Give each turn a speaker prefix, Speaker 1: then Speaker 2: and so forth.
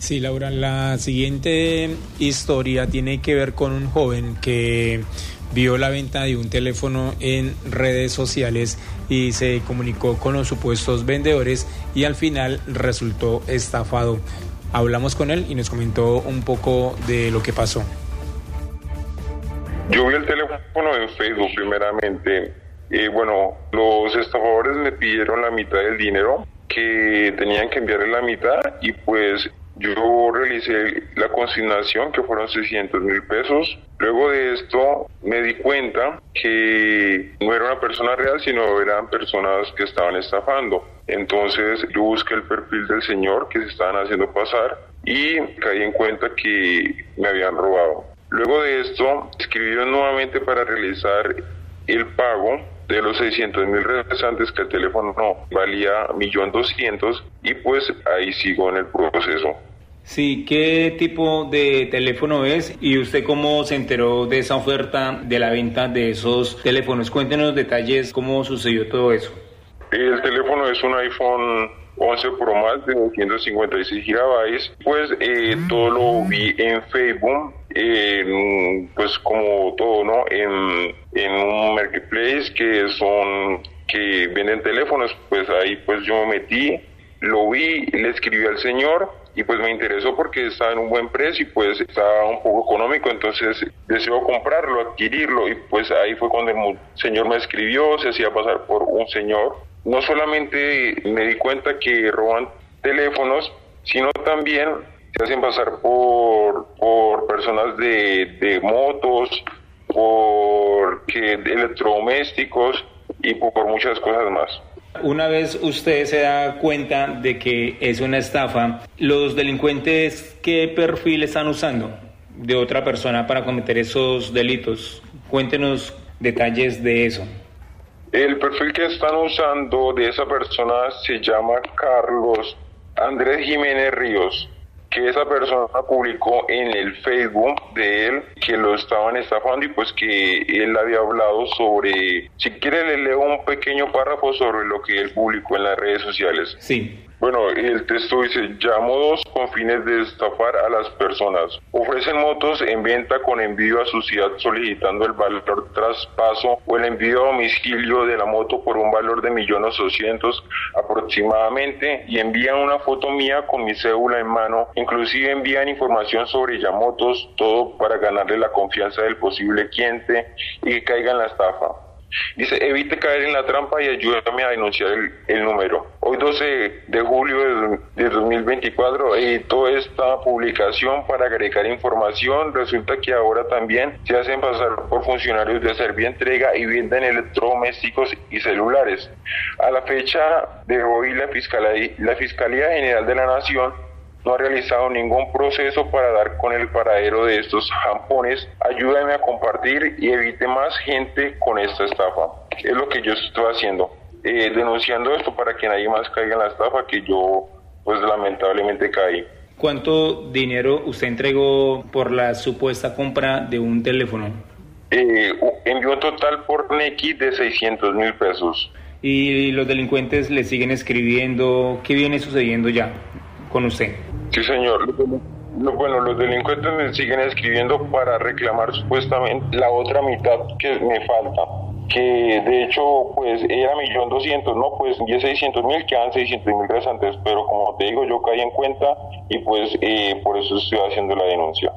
Speaker 1: Sí, Laura, la siguiente historia tiene que ver con un joven que vio la venta de un teléfono en redes sociales y se comunicó con los supuestos vendedores y al final resultó estafado. Hablamos con él y nos comentó un poco de lo que pasó.
Speaker 2: Yo vi el teléfono en Facebook primeramente. Los estafadores me pidieron la mitad del dinero, que tenían que enviarle la mitad, y pues yo realicé la consignación, que fueron 600,000 pesos. Luego de esto me di cuenta que no era una persona real, sino eran personas que estaban estafando. Entonces yo busqué el perfil del señor que se estaban haciendo pasar y caí en cuenta que me habían robado. Luego de esto escribieron nuevamente para realizar el pago de los 600,000 restantes, que el teléfono no valía 1.200.000, y pues ahí sigo en el proceso.
Speaker 1: Sí, ¿qué tipo de teléfono es? ¿Y usted cómo se enteró de esa oferta de la venta de esos teléfonos? Cuéntenos detalles, cómo sucedió todo eso.
Speaker 2: El teléfono es un iPhone 11 Pro Max de 256 gigabytes. Pues todo lo vi en Facebook, pues como todo, ¿no? En un marketplace que venden teléfonos. Pues ahí pues yo me metí, lo vi, le escribí al señor y pues me interesó porque estaba en un buen precio y pues estaba un poco económico, entonces deseo comprarlo, adquirirlo, y pues ahí fue cuando el señor me escribió, se hacía pasar por un señor. No solamente me di cuenta que roban teléfonos, sino también se hacen pasar por personas de motos, de electrodomésticos y por muchas cosas más.
Speaker 1: Una vez usted se da cuenta de que es una estafa, ¿los delincuentes qué perfil están usando de otra persona para cometer esos delitos? Cuéntenos detalles de eso.
Speaker 2: El perfil que están usando de esa persona se llama Carlos Andrés Jiménez Ríos, que esa persona publicó en el Facebook de él que lo estaban estafando y pues que él había hablado sobre, si quiere le leo un pequeño párrafo sobre lo que él publicó en las redes sociales.
Speaker 1: Sí.
Speaker 2: Bueno, el texto dice: llamados con fines de estafar a las personas. Ofrecen motos en venta con envío a su ciudad solicitando el valor traspaso o el envío a domicilio de la moto por un valor de 1.800.000 aproximadamente, y envían una foto mía con mi cédula en mano. Inclusive envían información sobre Yamotos, todo para ganarle la confianza del posible cliente y que caiga en la estafa. Dice: evite caer en la trampa y ayúdame a denunciar el número. Hoy 12 de julio de 2024 editó esta publicación para agregar información. Resulta que ahora también se hacen pasar por funcionarios de Servientrega y venden electrodomésticos y celulares. A la fecha de hoy la Fiscalía General de la Nación no ha realizado ningún proceso para dar con el paradero de estos jampones. Ayúdame a compartir y evite más gente con esta estafa. Es lo que yo estoy haciendo, denunciando esto para que nadie más caiga en la estafa que yo pues lamentablemente caí.
Speaker 1: ¿Cuánto dinero usted entregó por la supuesta compra de un teléfono?
Speaker 2: Envió un total por Nequi de 600,000 pesos.
Speaker 1: ¿Y los delincuentes le siguen escribiendo? ¿Qué viene sucediendo ya con usted?
Speaker 2: Sí, señor. Los delincuentes me siguen escribiendo para reclamar supuestamente la otra mitad que me falta, que de hecho pues era 1.200.000, no, pues envié 600,000, quedan 600,000 restantes, pero como te digo, yo caí en cuenta y pues por eso estoy haciendo la denuncia.